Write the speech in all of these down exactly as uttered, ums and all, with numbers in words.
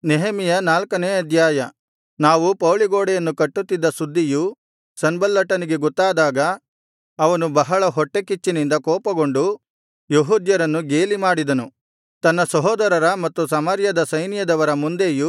ನೆಹೆಮೆಯ ನಾಲ್ಕನೇ ಅಧ್ಯಾಯ. ನಾವು ಪೌಳಿಗೋಡೆಯನ್ನು ಕಟ್ಟುತ್ತಿದ್ದ ಸುದ್ದಿಯು ಸನ್ಬಲ್ಲಟನಿಗೆ ಗೊತ್ತಾದಾಗ ಅವನು ಬಹಳ ಹೊಟ್ಟೆಕಿಚ್ಚಿನಿಂದ ಕೋಪಗೊಂಡು ಯೆಹೂದ್ಯರನ್ನು ಗೇಲಿಮಾಡಿದನು. ತನ್ನ ಸಹೋದರರ ಮತ್ತು ಸಮಾರ್ಯದ ಸೈನ್ಯದವರ ಮುಂದೆಯೂ,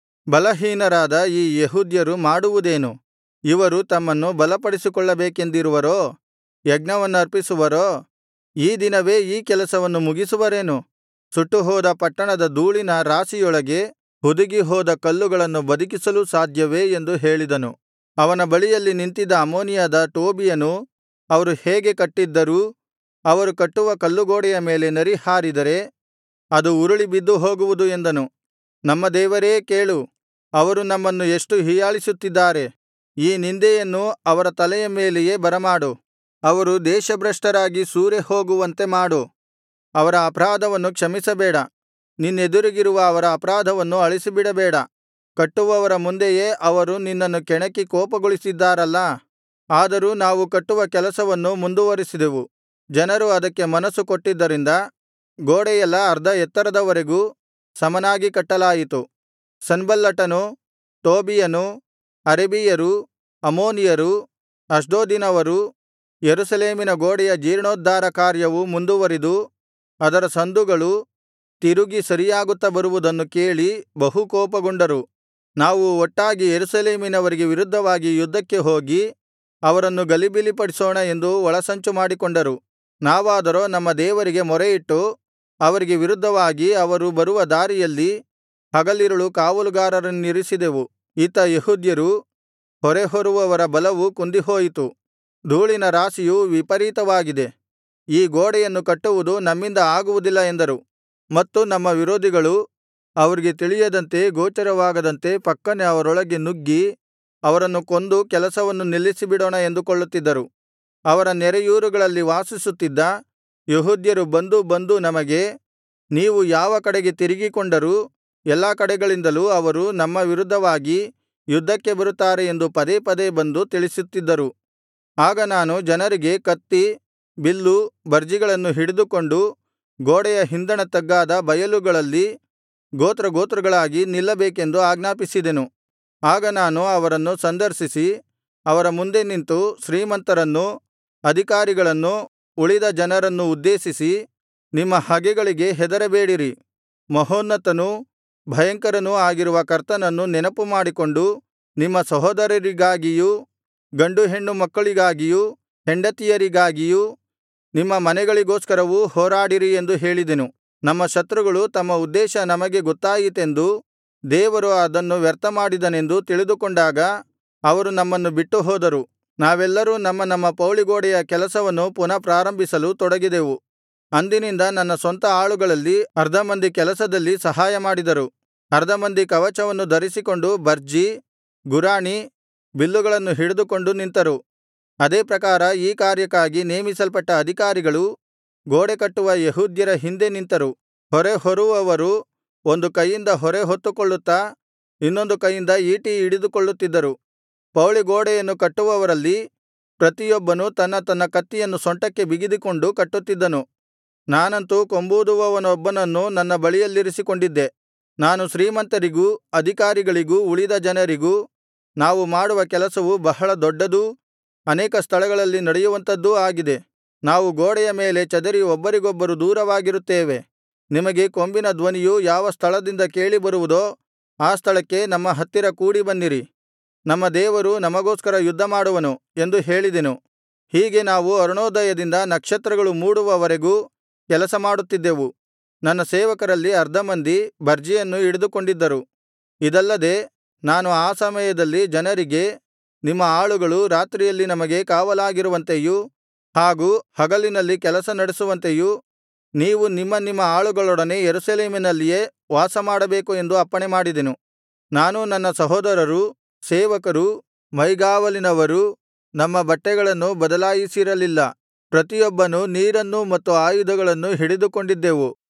ಬಲಹೀನರಾದ ಈ ಯೆಹೂದ್ಯರು ಮಾಡುವುದೇನು? ಇವರು ತಮ್ಮನ್ನು ಬಲಪಡಿಸಿಕೊಳ್ಳಬೇಕೆಂದಿರುವರೋ? ಯಜ್ಞವನ್ನರ್ಪಿಸುವರೋ? ಈ ದಿನವೇ ಈ ಕೆಲಸವನ್ನು ಮುಗಿಸುವರೇನು? ಸುಟ್ಟುಹೋದ ಪಟ್ಟಣದ ಧೂಳಿನ ರಾಶಿಯೊಳಗೆ ಹುದುಗಿಹೋದ ಕಲ್ಲುಗಳನ್ನು ಬದುಕಿಸಲು ಸಾಧ್ಯವೇ ಎಂದು ಹೇಳಿದನು. ಅವನ ಬಳಿಯಲ್ಲಿ ನಿಂತಿದ್ದ ಅಮ್ಮೋನಿಯಾದ ಟೋಬೀಯನು, ಅವರು ಹೇಗೆ ಕಟ್ಟಿದ್ದರೂ ಅವರು ಕಟ್ಟುವ ಕಲ್ಲುಗೋಡೆಯ ಮೇಲೆ ನರಿ ಹಾರಿದರೆ ಅದು ಉರುಳಿ ಬಿದ್ದು ಹೋಗುವುದು ಎಂದನು. ನಮ್ಮ ದೇವರೇ ಕೇಳು, ಅವರು ನಮ್ಮನ್ನು ಎಷ್ಟು ಹೀಯಾಳಿಸುತ್ತಿದ್ದಾರೆ. ಈ ನಿಂದೆಯನ್ನು ಅವರ ತಲೆಯ ಮೇಲೆಯೇ ಬರಮಾಡು. ಅವರು ದೇಶಭ್ರಷ್ಟರಾಗಿ ಸೂರೆಹೋಗುವಂತೆ ಮಾಡು. ಅವರ ಅಪರಾಧವನ್ನು ಕ್ಷಮಿಸಬೇಡ. ನಿನ್ನೆದುರಿಗಿರುವ ಅವರ ಅಪರಾಧವನ್ನು ಅಳಿಸಿಬಿಡಬೇಡ. ಕಟ್ಟುವವರ ಮುಂದೆಯೇ ಅವರು ನಿನ್ನನ್ನು ಕೆಣಕಿ ಕೋಪಗೊಳಿಸಿದ್ದಾರಲ್ಲಾ. ಆದರೂ ನಾವು ಕಟ್ಟುವ ಕೆಲಸವನ್ನು ಮುಂದುವರಿಸಿದೆವು. ಜನರು ಅದಕ್ಕೆ ಮನಸ್ಸು ಕೊಟ್ಟಿದ್ದರಿಂದ ಗೋಡೆಯೆಲ್ಲಾ ಅರ್ಧ ಎತ್ತರದವರೆಗೂ ಸಮನಾಗಿ ಕಟ್ಟಲಾಯಿತು. ಸನ್ಬಲ್ಲಟನು, ಟೋಬೀಯನು, ಅರಬಿಯರು, ಅಮ್ಮೋನಿಯರು, ಅಷ್ಡೋದಿನವರು, ಯೆರೂಸಲೇಮಿನ ಗೋಡೆಯ ಜೀರ್ಣೋದ್ಧಾರ ಕಾರ್ಯವು ಮುಂದುವರಿದು ಅದರ ಸಂದುಗಳು ತಿರುಗಿ ಸರಿಯಾಗುತ್ತಾ ಬರುವುದನ್ನು ಕೇಳಿ ಬಹು ಕೋಪಗೊಂಡರು. ನಾವು ಒಟ್ಟಾಗಿ ಯೆರೂಸಲೇಮಿನವರಿಗೆ ವಿರುದ್ಧವಾಗಿ ಯುದ್ಧಕ್ಕೆ ಹೋಗಿ ಅವರನ್ನು ಗಲಿಬಿಲಿಪಡಿಸೋಣ ಎಂದು ಒಳಸಂಚು ಮಾಡಿಕೊಂಡರು. ನಾವಾದರೋ ನಮ್ಮ ದೇವರಿಗೆ ಮೊರೆಯಿಟ್ಟು ಅವರಿಗೆ ವಿರುದ್ಧವಾಗಿ ಅವರು ಬರುವ ದಾರಿಯಲ್ಲಿ ಹಗಲಿರುಳು ಕಾವಲುಗಾರರನ್ನಿರಿಸಿದೆವು. ಇತ್ತ ಯೆಹೂದ್ಯರು, ಹೊರೆಹೊರುವವರ ಬಲವು ಕುಂದಿಹೋಯಿತು, ಧೂಳಿನ ರಾಶಿಯು ವಿಪರೀತವಾಗಿದೆ, ಈ ಗೋಡೆಯನ್ನು ಕಟ್ಟುವುದು ನಮ್ಮಿಂದ ಆಗುವುದಿಲ್ಲ ಎಂದರು. ಮತ್ತು ನಮ್ಮ ವಿರೋಧಿಗಳು ಅವರಿಗೆ ತಿಳಿಯದಂತೆ ಗೋಚರವಾಗದಂತೆ ಫಕ್ಕನೆ ಅವರೊಳಗೆ ನುಗ್ಗಿ ಅವರನ್ನು ಕೊಂದು ಕೆಲಸವನ್ನು ನಿಲ್ಲಿಸಿಬಿಡೋಣ ಎಂದುಕೊಳ್ಳುತ್ತಿದ್ದರು. ಅವರ ನೆರೆಯೂರುಗಳಲ್ಲಿ ವಾಸಿಸುತ್ತಿದ್ದ ಯೆಹೂದ್ಯರು ಬಂದು ಬಂದು ನಮಗೆ, ನೀವು ಯಾವ ಕಡೆಗೆ ತಿರುಗಿಕೊಂಡರೂ ಎಲ್ಲಾ ಕಡೆಗಳಿಂದಲೂ ಅವರು ನಮ್ಮ ವಿರುದ್ಧವಾಗಿ ಯುದ್ಧಕ್ಕೆ ಬರುತ್ತಾರೆ ಎಂದು ಪದೇ ಪದೇ ಬಂದು ತಿಳಿಸುತ್ತಿದ್ದರು. ಆಗ ನಾನು ಜನರಿಗೆ ಕತ್ತಿ, ಬಿಲ್ಲು, ಬರ್ಜಿಗಳನ್ನು ಹಿಡಿದುಕೊಂಡು ಗೋಡೆಯ ಹಿಂದಣ ತಗ್ಗಾದ ಬಯಲುಗಳಲ್ಲಿ ಗೋತ್ರಗೋತ್ರಗಳಾಗಿ ನಿಲ್ಲಬೇಕೆಂದು ಆಜ್ಞಾಪಿಸಿದೆನು. ಆಗ ನಾನು ಅವರನ್ನು ಸಂದರ್ಶಿಸಿ ಅವರ ಮುಂದೆ ನಿಂತು ಶ್ರೀಮಂತರನ್ನೂ ಅಧಿಕಾರಿಗಳನ್ನೂ ಉಳಿದ ಜನರನ್ನು ಉದ್ದೇಶಿಸಿ, ನಿಮ್ಮ ಹಗೆಗಳಿಗೆ ಹೆದರಬೇಡಿರಿ. ಮಹೋನ್ನತನೂ ಭಯಂಕರನೂ ಆಗಿರುವ ಕರ್ತನನ್ನು ನೆನಪುಮಾಡಿಕೊಂಡು ನಿಮ್ಮ ಸಹೋದರರಿಗಾಗಿಯೂ ಗಂಡು ಹೆಣ್ಣು ಮಕ್ಕಳಿಗಾಗಿಯೂ ಹೆಂಡತಿಯರಿಗಾಗಿಯೂ ನಿಮ್ಮ ಮನೆಗಳಿಗೋಸ್ಕರವೂ ಹೋರಾಡಿರಿ ಎಂದು ಹೇಳಿದೆನು. ನಮ್ಮ ಶತ್ರುಗಳು ತಮ್ಮ ಉದ್ದೇಶ ನಮಗೆ ಗೊತ್ತಾಯಿತೆಂದೂ ದೇವರು ಅದನ್ನು ವ್ಯರ್ಥಮಾಡಿದನೆಂದೂ ತಿಳಿದುಕೊಂಡಾಗ ಅವರು ನಮ್ಮನ್ನು ಬಿಟ್ಟು ಹೋದರು. ನಾವೆಲ್ಲರೂ ನಮ್ಮ ನಮ್ಮ ಪೌಳಿಗೋಡೆಯ ಕೆಲಸವನ್ನು ಪುನಃ ಪ್ರಾರಂಭಿಸಲು ತೊಡಗಿದೆವು. ಅಂದಿನಿಂದ ನನ್ನ ಸ್ವಂತ ಆಳುಗಳಲ್ಲಿ ಅರ್ಧ ಮಂದಿ ಕೆಲಸದಲ್ಲಿ ಸಹಾಯಮಾಡಿದರು, ಅರ್ಧ ಮಂದಿ ಕವಚವನ್ನು ಧರಿಸಿಕೊಂಡು ಬರ್ಜಿ, ಗುರಾಣಿ, ಬಿಲ್ಲುಗಳನ್ನು ಹಿಡಿದುಕೊಂಡು ನಿಂತರು. ಅದೇ ಪ್ರಕಾರ ಈ ಕಾರ್ಯಕ್ಕಾಗಿ ನೇಮಿಸಲ್ಪಟ್ಟ ಅಧಿಕಾರಿಗಳು ಗೋಡೆ ಕಟ್ಟುವ ಯೆಹೂದ್ಯರ ಹಿಂದೆ ನಿಂತರು. ಹೊರೆ ಹೊರುವವರು ಒಂದು ಕೈಯಿಂದ ಹೊರೆ ಹೊತ್ತುಕೊಳ್ಳುತ್ತಾ ಇನ್ನೊಂದು ಕೈಯಿಂದ ಈಟಿ ಹಿಡಿದುಕೊಳ್ಳುತ್ತಿದ್ದರು. ಪೌಳಿಗೋಡೆಯನ್ನು ಕಟ್ಟುವವರಲ್ಲಿ ಪ್ರತಿಯೊಬ್ಬನು ತನ್ನ ತನ್ನ ಕತ್ತಿಯನ್ನು ಸೊಂಟಕ್ಕೆ ಬಿಗಿದುಕೊಂಡು ಕಟ್ಟುತ್ತಿದ್ದನು. ನಾನಂತೂ ಕೊಂಬೂದುವವನೊಬ್ಬನನ್ನು ನನ್ನ ಬಳಿಯಲ್ಲಿರಿಸಿಕೊಂಡಿದ್ದೆ. ನಾನು ಶ್ರೀಮಂತರಿಗೂ ಅಧಿಕಾರಿಗಳಿಗೂ ಉಳಿದ ಜನರಿಗೂ, ನಾವು ಮಾಡುವ ಕೆಲಸವು ಬಹಳ ದೊಡ್ಡದೂ ಅನೇಕ ಸ್ಥಳಗಳಲ್ಲಿ ನಡೆಯುವಂಥದ್ದೂ ಆಗಿದೆ. ನಾವು ಗೋಡೆಯ ಮೇಲೆ ಚದರಿ ಒಬ್ಬರಿಗೊಬ್ಬರು ದೂರವಾಗಿರುತ್ತೇವೆ. ನಿಮಗೆ ಕೊಂಬಿನ ಧ್ವನಿಯು ಯಾವ ಸ್ಥಳದಿಂದ ಕೇಳಿಬರುವುದೋ ಆ ಸ್ಥಳಕ್ಕೆ ನಮ್ಮ ಹತ್ತಿರ ಕೂಡಿಬನ್ನಿರಿ. ನಮ್ಮ ದೇವರು ನಮಗೋಸ್ಕರ ಯುದ್ಧಮಾಡುವನು ಎಂದು ಹೇಳಿದೆನು. ಹೀಗೆ ನಾವು ಅರುಣೋದಯದಿಂದ ನಕ್ಷತ್ರಗಳು ಮೂಡುವವರೆಗೂ ಕೆಲಸ ಮಾಡುತ್ತಿದ್ದೆವು. ನನ್ನ ಸೇವಕರಲ್ಲಿ ಅರ್ಧ ಮಂದಿ ಬರ್ಜಿಯನ್ನು ಹಿಡಿದುಕೊಂಡಿದ್ದರು. ಇದಲ್ಲದೆ ನಾನು ಆ ಸಮಯದಲ್ಲಿ ಜನರಿಗೆ, ನಿಮ್ಮ ಆಳುಗಳು ರಾತ್ರಿಯಲ್ಲಿ ನಮಗೆ ಕಾವಲಾಗಿರುವಂತೆಯೂ ಹಾಗೂ ಹಗಲಿನಲ್ಲಿ ಕೆಲಸ ನಡೆಸುವಂತೆಯೂ ನೀವು ನಿಮ್ಮ ನಿಮ್ಮ ಆಳುಗಳೊಡನೆ ಯೆರೂಸಲೇಮಿನಲ್ಲಿಯೇ ವಾಸಮಾಡಬೇಕು ಎಂದು ಅಪ್ಪಣೆಮಾಡಿದೆನು. ನಾನೂ ನನ್ನ ಸಹೋದರರೂ ಸೇವಕರೂ ಮೈಗಾವಲಿನವರೂ ನಮ್ಮ ಬಟ್ಟೆಗಳನ್ನು ಬದಲಾಯಿಸಿರಲಿಲ್ಲ. ಪ್ರತಿಯೊಬ್ಬನೂ ನೀರನ್ನೂ ಮತ್ತು ಆಯುಧಗಳನ್ನೂ ಹಿಡಿದುಕೊಂಡಿದ್ದೆವು.